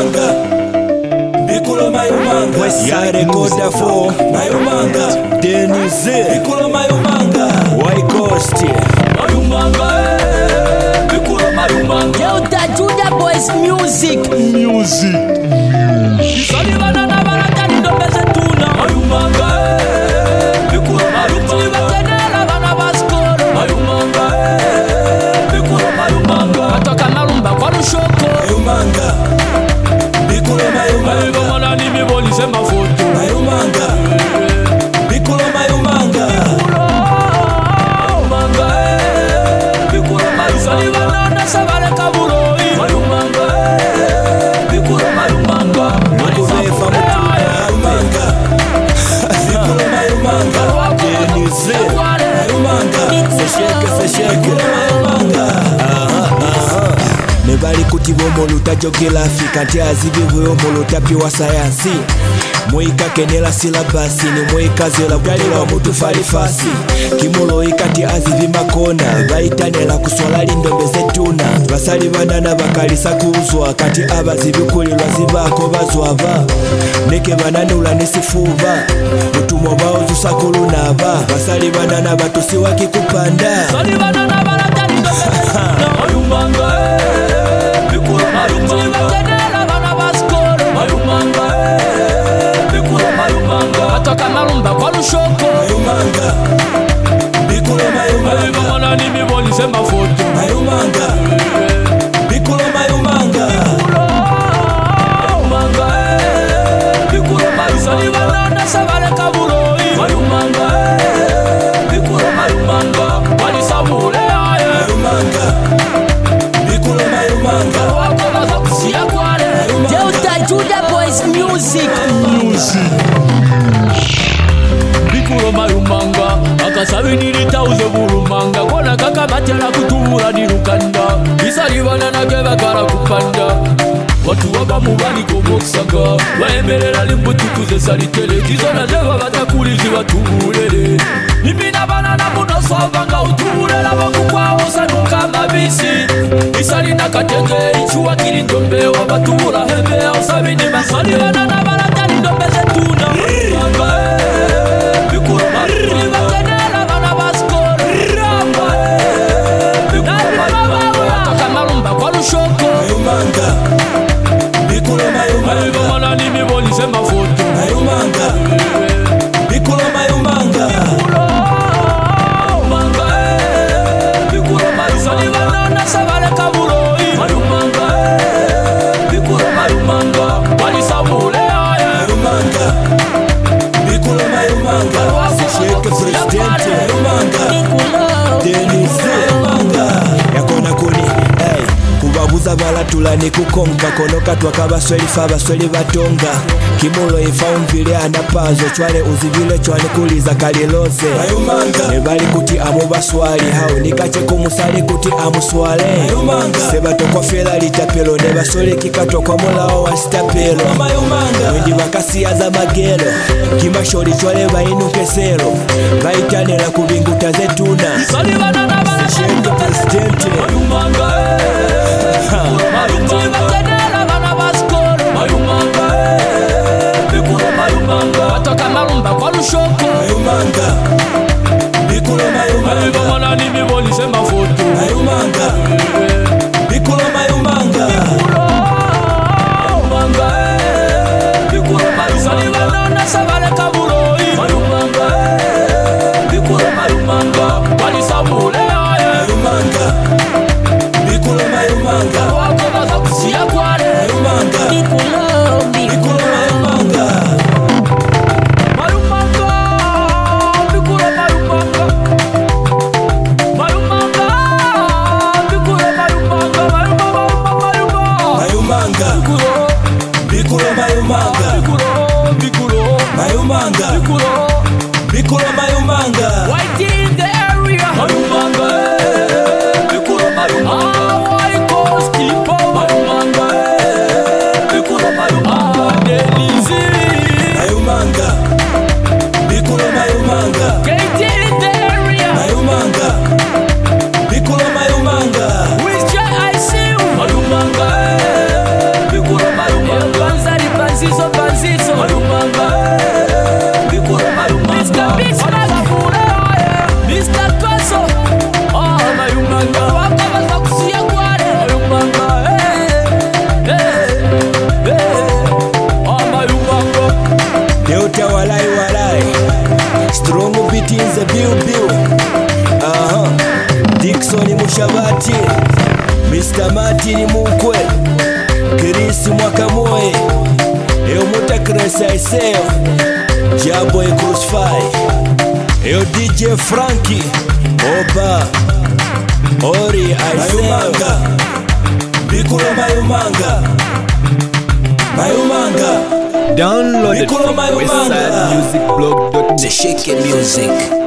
Mayumanga, Bikulo Mayumanga, Yare Koda for Mayumanga, Denize, Bikulo Mayumanga, White Coast, Mayumanga, Bikulo Mayumanga. Delta Judah Boys Music. Salivana na baraka ni ndo pese tuna Mayumanga, Bikulo Mayumanga. Tenela bana baskoro Mayumanga, Bikulo Mayumanga. Atoka Malumba kwa Lushoko Mayumanga, Bikulo Mayumanga. Mayumanga ni miboli sema foto Mayumanga, Bikulo Mayumanga. Mayumanga Bikulo Mayumanga Salivana na sabale kabuloi Mayumanga Bikulo Mayumanga Nukuvefa Mayumanga, Bikulo Mayumanga. Denize, Mayumanga, Sesheke Mayumanga. Nebali kuti bombo lutajogela Afrika nti azibibwe ombo lutapi wa sayansi Mwika kenela silabasi ni mwika zela bwalila wa mutu falifasi Kimulo ikati azibi makona Baitanela kuswala lindombe zetuna Basali banana bakalisa kuzwa Kati abazibi kulilwa zibako bazwava Neke bananula nisifuva Mutumo bao zusakulu naba Basali banana batusi wakikupanda Salivana na baraka ni ndo pese tuna Mayumanga Bikulo Mayumanga Tenela bana baskoro Mayumanga Bikulo Mayumanga Atoka Malumba kwa Lushoko Mayumanga, Bikulo Mayumanga. Mayumanga ni miboli sema foto Mayumanga, Bikulo Mayumanga. Mayumanga Bikulo Mayumanga Salivana na sabale kabuloi Mayumanga Bikulo Mayumanga Walisabule aye Mayumanga, Bikulo Mayumanga. Wakomaza kusia kwale Delta Judah Boys Music. Bikulo Mayumanga akasabiniri tauze bulumanga kona kaka batela kutubula ni lukanda Isalivana na geba kara kupanda Watu wabamu baliko moksaga Waemerera limbutukuze salitele Tizona zeva batakulizi watubulele Nimina banana muno sovanga utubulela Bakukwa osanuka mabisi Isalina katenge ichuwa kirindombe Wabatubula hembe osabini Masalivana na baraka ni ndombe zetuna Mayumanga Bikulo Mayumanga Tenela bana baskoro Mayumanga Atoka Malumba kwa Lushoko Mayumanga, Bikulo Mayumanga. Mayumanga ni miboli sema foto Mayumanga, Bikulo Mayumanga. Mayumanga Bikulo Mayumanga Salivana na sabale kabuloi Mayumanga Bikulo Mayumanga Walisabule aye Mayumanga, Bikulo Mayumanga. Sesheke Presidente Mayumanga, Denize Mayumanga. Yakona kuni, hey. Kubabuza balatula ni kukonka konoka twakabaswelifa abasweli batonga Kimulo ifa umvile anapazo chwale uzibile chwale kuliza kalilose Mayumanga, nebali kuti amubaswali hao nikache kumusali kuti amuswale Mayumanga, sebato kwa fela litapelo nebasole kikato kwa mulao wa stapelo Mayumanga, wendi bakasiya za magelo kimashori chwale bainuke selo baitanela kubinguta zetuna Salivana na baraka ni Sesheke ndo pese Presidente Mayumanga Mayumanga Tenela bana baskoro Mayumanga Bikulo Mayumanga Atoka Malumba kwa Lushoko Mayumanga, Bikulo Mayumanga. Mayumanga ni miboli sema foto Mayumanga, Bikulo Mayumanga. Mayumanga Bikulo Mayumanga Salivana na sabale kabuloi Mayumanga Bikulo Mayumanga Walisabule aye Mayumanga, Bikulo Mayumanga. Wakomaza kusia kwale Mayumanga, Bikulo Bikulo Mayumanga. Mayumanga Bikulo Mayumanga Mayumanga Bikulo Mayumanga Mayumanga, Bikulo Mayumanga. Mayumanga, Bikulo Mayumanga. White in the area Mayumanga Bikulo Mayumanga White Coast people Mayumanga Bikulo Mayumanga Denize Mayumanga, Bikulo Mayumanga. Kate in the area Mayumanga, Bikulo Mayumanga. Which I see you Mayumanga Bikulo Mayumanga Aiseo Jaboy Crucify Yo DJ Frankie Oba Ori Aiseo Bikulo Mayumanga Mayumanga Download it Bikulo from Mayumanga westsidemusicblog.net. The Shake Music.